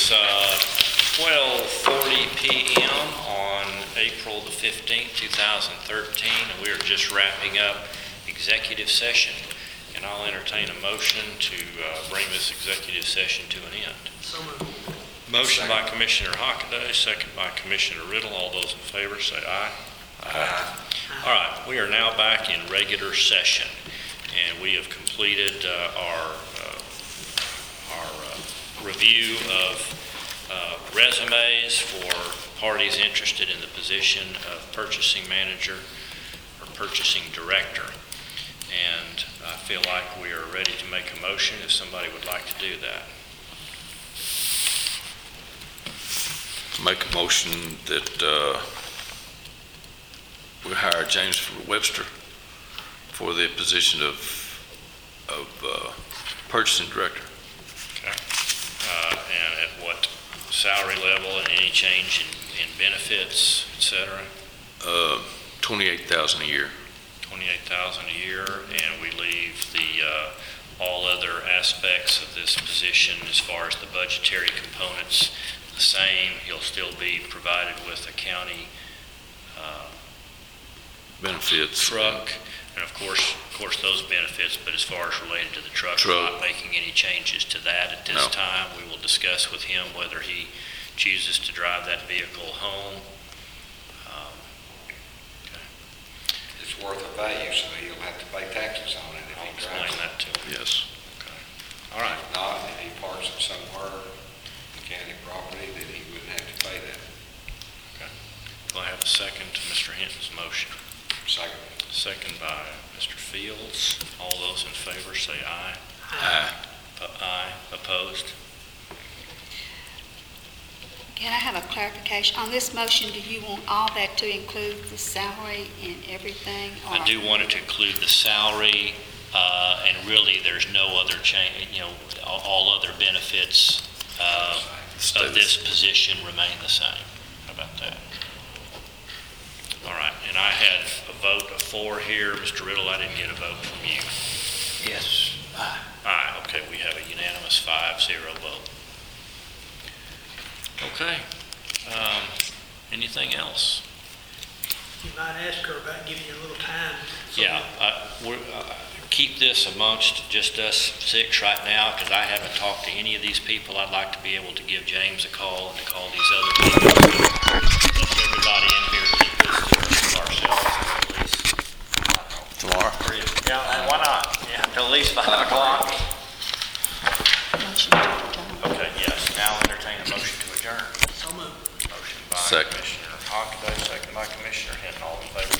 It's 12:40 p.m. on April the 15th, 2013, and we are just wrapping up executive session. And I'll entertain a motion to bring this executive session to an end. So moved. Motion by Commissioner Hockaday, second by Commissioner Riddle. All those in favor say aye. Aye. All right, we are now back in regular session, and we have completed our review of resumes for parties interested in the position of purchasing manager or purchasing director. And I feel like we are ready to make a motion if somebody would like to do that. Make a motion that we hire James Webster for the position of purchasing director. Okay. And at what salary level and any change in benefits, et cetera? $28,000 a year. $28,000 a year, and we leave the all other aspects of this position as far as the budgetary components the same. He'll still be provided with a county Benefits. truck, and of course those benefits, but as far as related to the truck, we're not making any changes to that at this time. We will discuss with him whether he chooses to drive that vehicle home. It's worth a value, so he'll have to pay taxes on it if I'll he explain drives it. that to him. Yes. Okay. All right. If not, if he parks it somewhere, in county property, then he wouldn't have to pay that. Do I have a second to Mr. Hinton's motion? Second. Second by Mr. Fields. All those in favor say aye. Aye. Aye. Opposed? Can I have a clarification? On this motion, do you want all that to include the salary and everything? I do want it to include the salary, and really there's no other change, all other benefits of this position remain the same. How about that? All right, and I had a vote of 4 here. Mr. Riddle, I didn't get a vote from you. Yes. Aye. Aye, okay, we have a unanimous 5-0 vote. Okay, anything else? You might ask her about giving you a little time. Yeah, keep this amongst just us 6 right now, because I haven't talked to any of these people. I'd like to be able to give James a call and to call these other people. Let everybody in here keep this to ourselves at least. Tomorrow? Yeah, why not? Yeah, till at least 5 o'clock. Motion to adjourn. Okay, yes, now entertain a motion to adjourn. So moved. Motion by Second. Commissioner Hockaday, second by Commissioner Hinton. All in favor